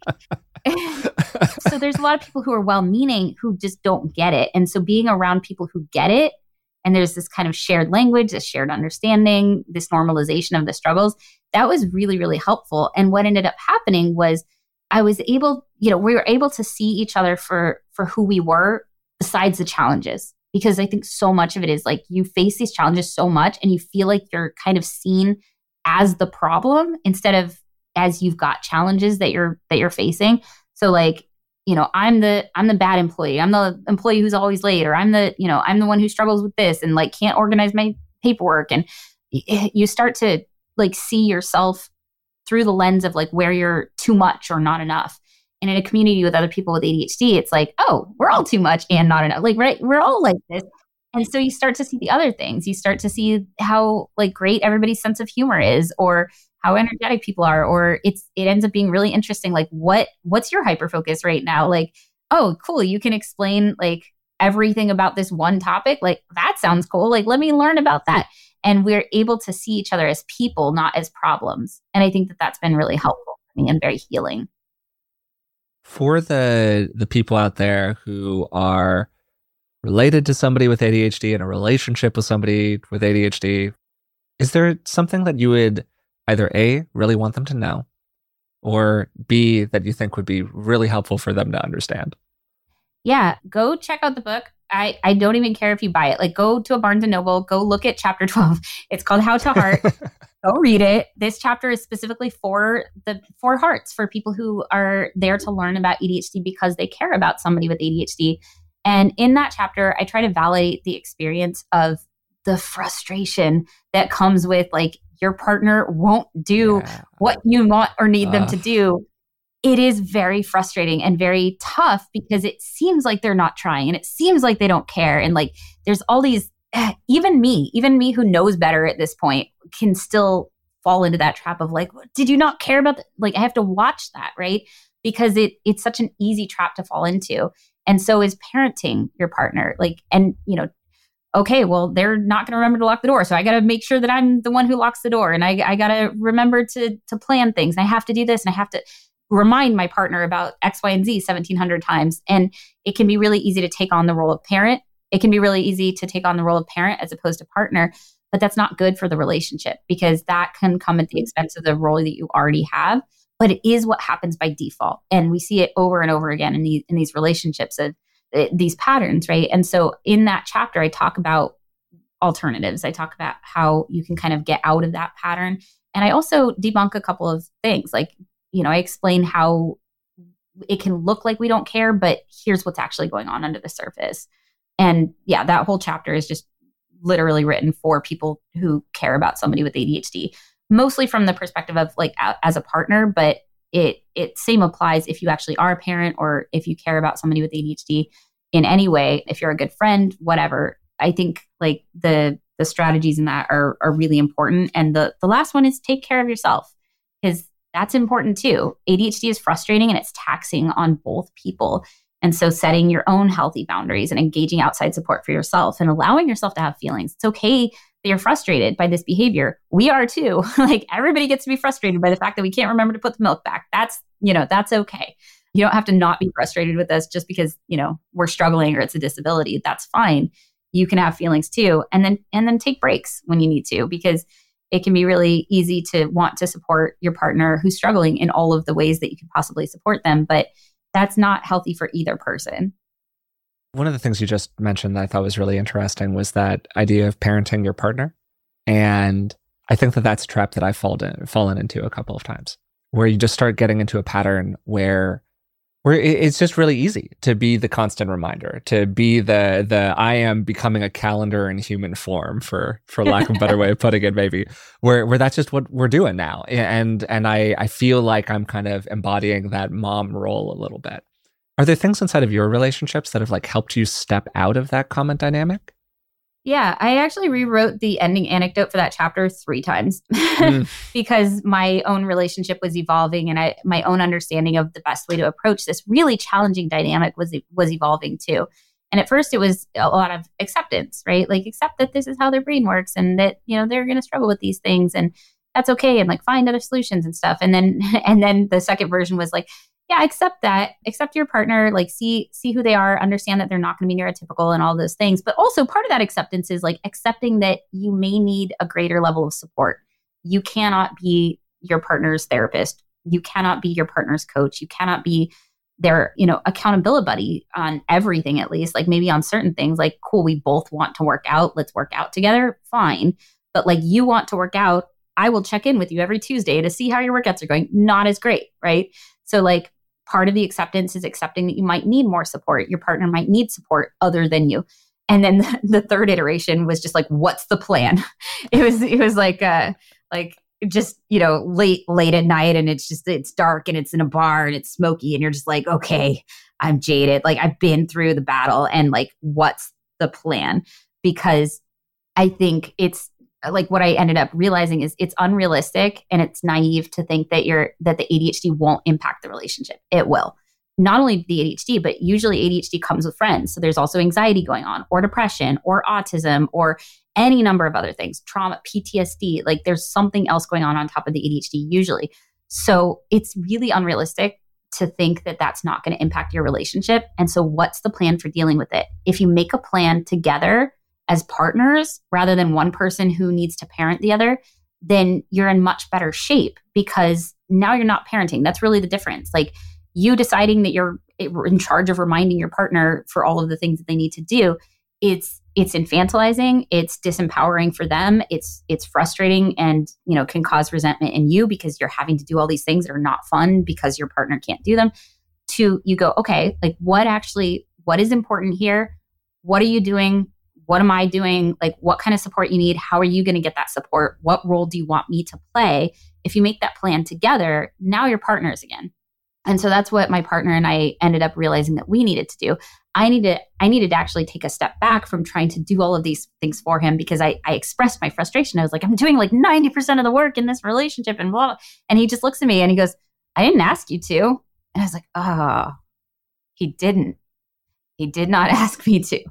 So there's a lot of people who are well-meaning who just don't get it. And so being around people who get it, and there's this kind of shared language, this shared understanding, this normalization of the struggles, that was really, really helpful. And what ended up happening was we were able to see each other for who we were besides the challenges. Because I think so much of it is you face these challenges so much and you feel like you're kind of seen as the problem instead of as you've got challenges that you're facing. So I'm the bad employee. I'm the employee who's always late, or I'm the one who struggles with this and can't organize my paperwork. And you start to see yourself through the lens of where you're too much or not enough. And in a community with other people with ADHD, it's oh, we're all too much and not enough. Right? We're all like this. And so you start to see the other things. You start to see how great everybody's sense of humor is, or how energetic people are, or it ends up being really interesting. What's your hyper focus right now? Oh, cool. You can explain everything about this one topic. That sounds cool. Let me learn about that. And we're able to see each other as people, not as problems. And I think that that's been really helpful for me and very healing. For the people out there who are related to somebody with ADHD, in a relationship with somebody with ADHD, is there something that you would either A, really want them to know, or B, that you think would be really helpful for them to understand? Yeah, go check out the book. I don't even care if you buy it. Go to a Barnes & Noble, go look at chapter 12. It's called How to Heart. Go read it. This chapter is specifically for hearts, for people who are there to learn about ADHD because they care about somebody with ADHD. And in that chapter, I try to validate the experience of the frustration that comes with your partner won't do what you want or need them to do. It is very frustrating and very tough because it seems like they're not trying and it seems like they don't care. And there's all these, even me who knows better at this point can still fall into that trap of did you not care about I have to watch that, right? Because it's such an easy trap to fall into. And so is parenting your partner. Okay, well, they're not going to remember to lock the door. So I got to make sure that I'm the one who locks the door. And I got to remember to plan things. And I have to do this. And I have to remind my partner about X, Y, and Z 1,700 times. And it can be really easy to take on the role of parent. It can be really easy to take on the role of parent as opposed to partner. But that's not good for the relationship because that can come at the expense of the role that you already have. but it is what happens by default. And we see it over and over again in these relationships of these patterns, right? And so in that chapter, I talk about alternatives. I talk about how you can kind of get out of that pattern. And I also debunk a couple of things. Like, I explain how it can look like we don't care, but here's what's actually going on under the surface. And yeah, that whole chapter is just literally written for people who care about somebody with ADHD, mostly from the perspective of like as a partner, but it same applies if you actually are a parent or if you care about somebody with ADHD in any way, if you're a good friend, whatever. I think like the strategies in that are really important. And the last one is take care of yourself, because that's important too. ADHD is frustrating and it's taxing on both people. And so setting your own healthy boundaries and engaging outside support for yourself and allowing yourself to have feelings. It's okay that you're frustrated by this behavior. We are too. Like everybody gets to be frustrated by the fact that we can't remember to put the milk back. That's okay. You don't have to not be frustrated with us just because, we're struggling or it's a disability. That's fine. You can have feelings too. And then take breaks when you need to, because it can be really easy to want to support your partner who's struggling in all of the ways that you can possibly support them. But that's not healthy for either person. One of the things you just mentioned that I thought was really interesting was that idea of parenting your partner. And I think that that's a trap that I've fallen into a couple of times, where you just start getting into a pattern where it's just really easy to be the constant reminder, to be the I am becoming a calendar in human form, for lack of a better way of putting it, maybe, where that's just what we're doing now. And I feel like I'm kind of embodying that mom role a little bit. Are there things inside of your relationships that have like helped you step out of that common dynamic? Yeah, I actually rewrote the ending anecdote for that chapter 3 times because my own relationship was evolving and my own understanding of the best way to approach this really challenging dynamic was evolving too. And at first it was a lot of acceptance, right? Like accept that this is how their brain works and that, they're going to struggle with these things and that's okay. And like find other solutions and stuff. And then the second version was like, yeah, accept that. Accept your partner, like see who they are, understand that they're not going to be neurotypical and all those things. But also part of that acceptance is like accepting that you may need a greater level of support. You cannot be your partner's therapist. You cannot be your partner's coach. You cannot be their, accountability buddy on everything, at least. Like maybe on certain things, like, cool, we both want to work out. Let's work out together. Fine. But like you want to work out, I will check in with you every Tuesday to see how your workouts are going. Not as great, right? So like, part of the acceptance is accepting that you might need more support. Your partner might need support other than you. And then the third iteration was just like, what's the plan? It was like just, late at night and it's dark and it's in a bar and it's smoky and you're just like, okay, I'm jaded. Like I've been through the battle and like, what's the plan? Because I think it's, like what I ended up realizing is it's unrealistic and it's naive to think that the ADHD won't impact the relationship. It will. Not only the ADHD, but usually ADHD comes with friends. So there's also anxiety going on or depression or autism or any number of other things, trauma, PTSD, like there's something else going on top of the ADHD usually. So it's really unrealistic to think that that's not going to impact your relationship. And so what's the plan for dealing with it? If you make a plan together as partners, rather than one person who needs to parent the other, then you're in much better shape because now you're not parenting. That's really the difference. Like you deciding that you're in charge of reminding your partner for all of the things that they need to do. It's infantilizing. It's disempowering for them. It's frustrating and, can cause resentment in you because you're having to do all these things that are not fun because your partner can't do them. You go, okay, like what is important here? What are you doing? What am I doing? Like what kind of support you need? How are you going to get that support? What role do you want me to play? If you make that plan together, now you're partners again. And so that's what my partner and I ended up realizing that we needed to do. I needed to actually take a step back from trying to do all of these things for him because I expressed my frustration. I was like, I'm doing like 90% of the work in this relationship and blah, blah. And he just looks at me and he goes, I didn't ask you to. And I was like, oh, he didn't. He did not ask me to.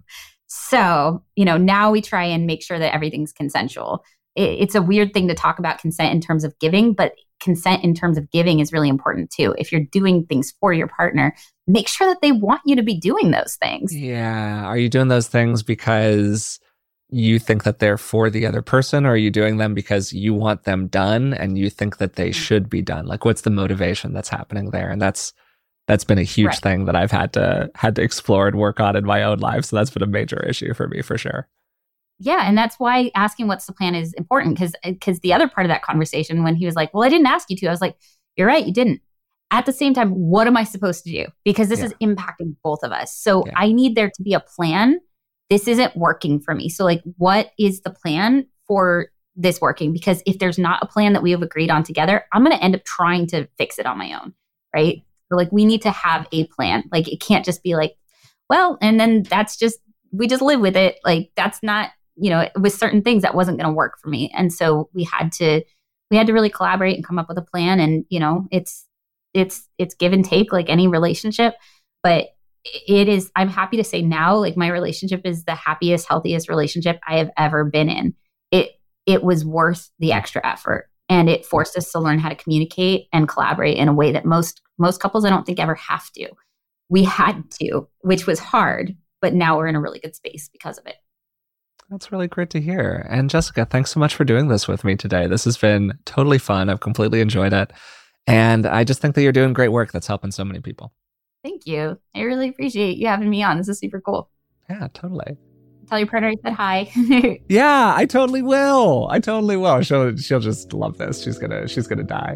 So, now we try and make sure that everything's consensual. It's a weird thing to talk about consent in terms of giving, but consent in terms of giving is really important too. If you're doing things for your partner, make sure that they want you to be doing those things. Yeah. Are you doing those things because you think that they're for the other person, or are you doing them because you want them done and you think that they should be done? Like, what's the motivation that's happening there? And that's been a huge thing that I've had to explore and work on in my own life. So that's been a major issue for me, for sure. Yeah. And that's why asking what's the plan is important, because the other part of that conversation, when he was like, well, I didn't ask you to, I was like, you're right, you didn't. At the same time, what am I supposed to do? Because this is impacting both of us. So I need there to be a plan. This isn't working for me. So like, what is the plan for this working? Because if there's not a plan that we have agreed on together, I'm going to end up trying to fix it on my own. Right. So like, we need to have a plan. Like, it can't just be like, well, and then we just live with it. Like, that's not, with certain things that wasn't going to work for me. And so we had to really collaborate and come up with a plan. And, it's give and take like any relationship, but I'm happy to say now, like, my relationship is the happiest, healthiest relationship I have ever been in. It was worth the extra effort, and it forced us to learn how to communicate and collaborate in a way that most couples I don't think ever have to. We had to, which was hard, but now we're in a really good space because of it. That's really great to hear. And Jessica, thanks so much for doing this with me today. This has been totally fun. I've completely enjoyed it. And I just think that you're doing great work that's helping so many people. Thank you. I really appreciate you having me on. This is super cool. Yeah, totally. Tell your partner I said hi. Yeah, I totally will. She'll just love this. She's gonna die.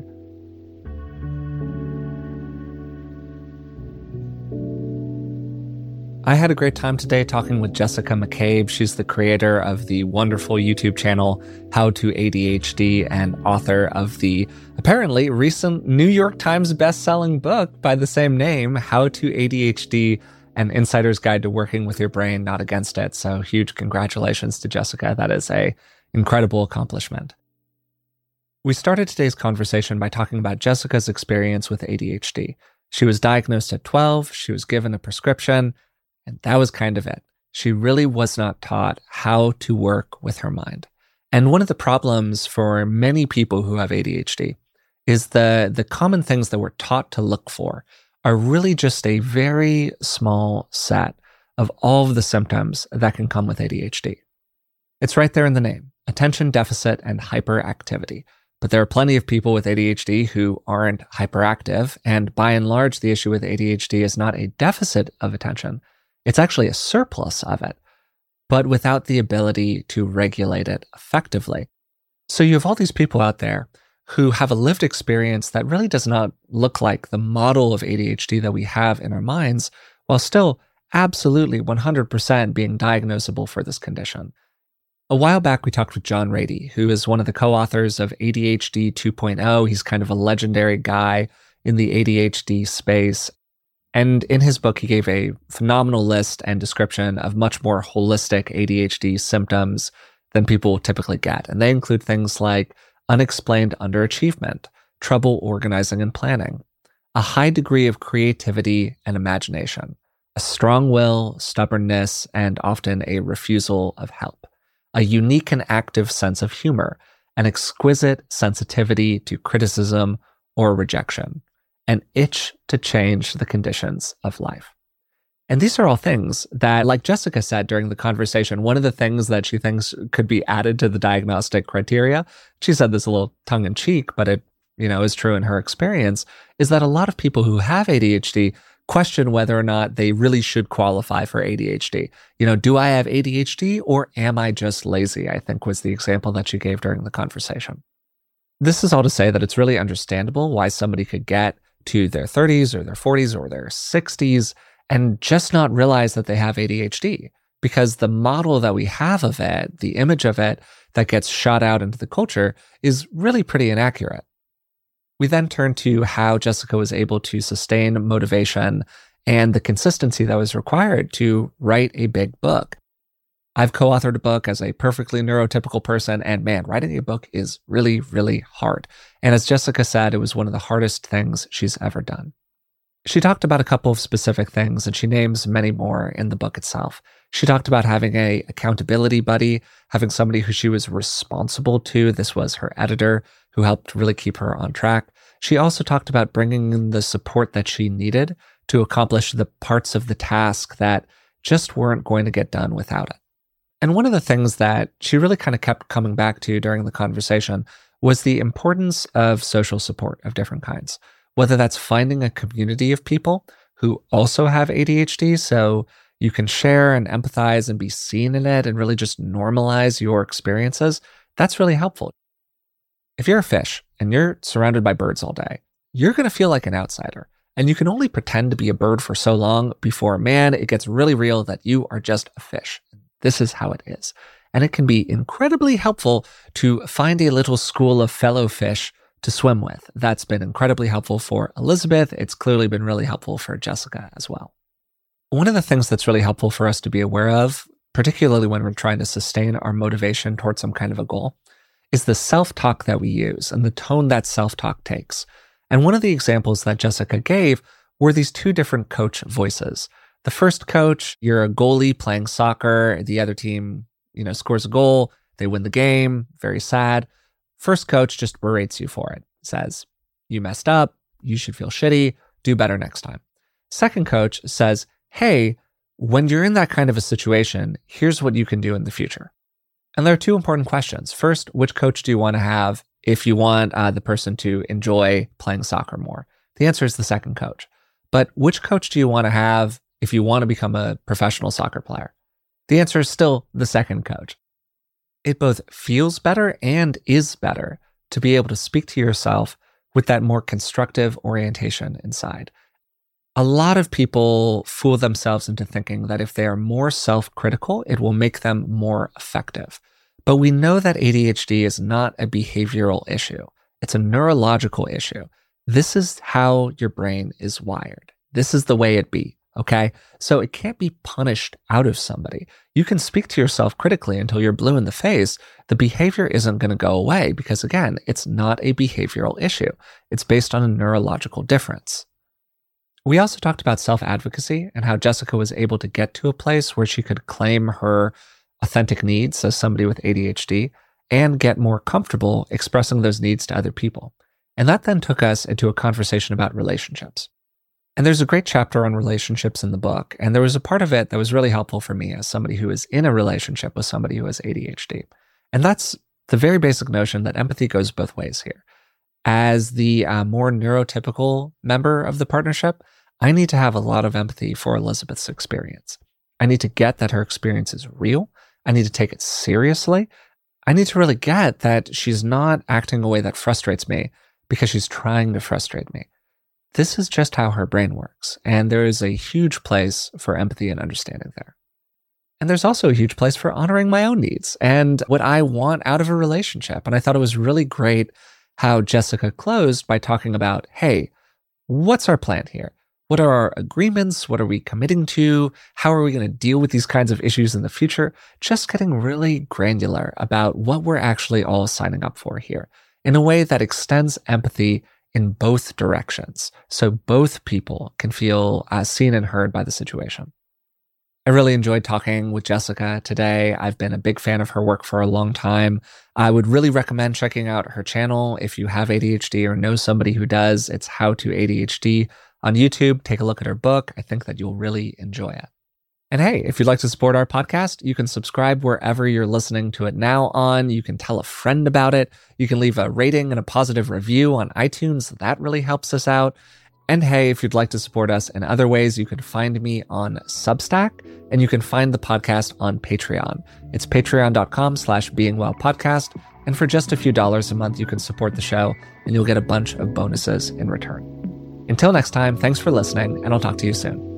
I had a great time today talking with Jessica McCabe. She's the creator of the wonderful YouTube channel, How to ADHD, and author of the apparently recent New York Times best-selling book by the same name, How to ADHD, An Insider's Guide to Working with Your Brain, Not Against It. So huge congratulations to Jessica. That is an incredible accomplishment. We started today's conversation by talking about Jessica's experience with ADHD. She was diagnosed at 12. She was given a prescription. And that was kind of it. She really was not taught how to work with her mind. And one of the problems for many people who have ADHD is the common things that we're taught to look for are really just a very small set of all of the symptoms that can come with ADHD. It's right there in the name, attention deficit and hyperactivity. But there are plenty of people with ADHD who aren't hyperactive. And by and large, the issue with ADHD is not a deficit of attention. It's actually a surplus of it, but without the ability to regulate it effectively. So you have all these people out there who have a lived experience that really does not look like the model of ADHD that we have in our minds, while still absolutely 100% being diagnosable for this condition. A while back, we talked with John Ratey, who is one of the co-authors of ADHD 2.0. He's kind of a legendary guy in the ADHD space. And in his book, he gave a phenomenal list and description of much more holistic ADHD symptoms than people typically get. And they include things like unexplained underachievement, trouble organizing and planning, a high degree of creativity and imagination, a strong will, stubbornness, and often a refusal of help, a unique and active sense of humor, an exquisite sensitivity to criticism or rejection, an itch to change the conditions of life. And these are all things that, like Jessica said during the conversation, one of the things that she thinks could be added to the diagnostic criteria, she said this a little tongue-in-cheek, but it, is true in her experience, is that a lot of people who have ADHD question whether or not they really should qualify for ADHD. Do I have ADHD or am I just lazy? I think was the example that she gave during the conversation. This is all to say that it's really understandable why somebody could get to their 30s or their 40s or their 60s and just not realize that they have ADHD, because the model that we have of it, the image of it that gets shot out into the culture is really pretty inaccurate. We then turn to how Jessica was able to sustain motivation and the consistency that was required to write a big book. I've co-authored a book as a perfectly neurotypical person, and man, writing a book is really, really hard. And as Jessica said, it was one of the hardest things she's ever done. She talked about a couple of specific things, and she names many more in the book itself. She talked about having an accountability buddy, having somebody who she was responsible to. This was her editor, who helped really keep her on track. She also talked about bringing in the support that she needed to accomplish the parts of the task that just weren't going to get done without it. And one of the things that she really kind of kept coming back to during the conversation was the importance of social support of different kinds, whether that's finding a community of people who also have ADHD so you can share and empathize and be seen in it and really just normalize your experiences. That's really helpful. If you're a fish and you're surrounded by birds all day, you're going to feel like an outsider. And you can only pretend to be a bird for so long before, man, it gets really real that you are just a fish. This is how it is. And it can be incredibly helpful to find a little school of fellow fish to swim with. That's been incredibly helpful for Elizabeth. It's clearly been really helpful for Jessica as well. One of the things that's really helpful for us to be aware of, particularly when we're trying to sustain our motivation towards some kind of a goal, is the self-talk that we use and the tone that self-talk takes. And one of the examples that Jessica gave were these two different coach voices. The first coach, you're a goalie playing soccer. The other team, scores a goal. They win the game. Very sad. First coach just berates you for it. Says, you messed up. You should feel shitty. Do better next time. Second coach says, hey, when you're in that kind of a situation, here's what you can do in the future. And there are two important questions. First, which coach do you want to have if you want the person to enjoy playing soccer more? The answer is the second coach. But which coach do you want to have if you want to become a professional soccer player? The answer is still the second coach. It both feels better and is better to be able to speak to yourself with that more constructive orientation inside. A lot of people fool themselves into thinking that if they are more self-critical, it will make them more effective. But we know that ADHD is not a behavioral issue. It's a neurological issue. This is how your brain is wired. This is the way it be, okay? So it can't be punished out of somebody. You can speak to yourself critically until you're blue in the face. The behavior isn't going to go away because, again, it's not a behavioral issue. It's based on a neurological difference. We also talked about self-advocacy and how Jessica was able to get to a place where she could claim her authentic needs as somebody with ADHD and get more comfortable expressing those needs to other people. And that then took us into a conversation about relationships. And there's a great chapter on relationships in the book. And there was a part of it that was really helpful for me as somebody who is in a relationship with somebody who has ADHD. And that's the very basic notion that empathy goes both ways here. As the more neurotypical member of the partnership, I need to have a lot of empathy for Elizabeth's experience. I need to get that her experience is real. I need to take it seriously. I need to really get that she's not acting a way that frustrates me because she's trying to frustrate me. This is just how her brain works. And there is a huge place for empathy and understanding there. And there's also a huge place for honoring my own needs and what I want out of a relationship. And I thought it was really great how Jessica closed by talking about, hey, what's our plan here? What are our agreements? What are we committing to? How are we going to deal with these kinds of issues in the future? Just getting really granular about what we're actually all signing up for here in a way that extends empathy in both directions, so both people can feel seen and heard by the situation. I really enjoyed talking with Jessica today. I've been a big fan of her work for a long time. I would really recommend checking out her channel if you have ADHD or know somebody who does. It's How to ADHD on YouTube. Take a look at her book. I think that you'll really enjoy it. And hey, if you'd like to support our podcast, you can subscribe wherever you're listening to it now on. You can tell a friend about it. You can leave a rating and a positive review on iTunes. That really helps us out. And hey, if you'd like to support us in other ways, you can find me on Substack and you can find the podcast on Patreon. It's patreon.com/beingwellpodcast. And for just a few dollars a month, you can support the show and you'll get a bunch of bonuses in return. Until next time, thanks for listening, and I'll talk to you soon.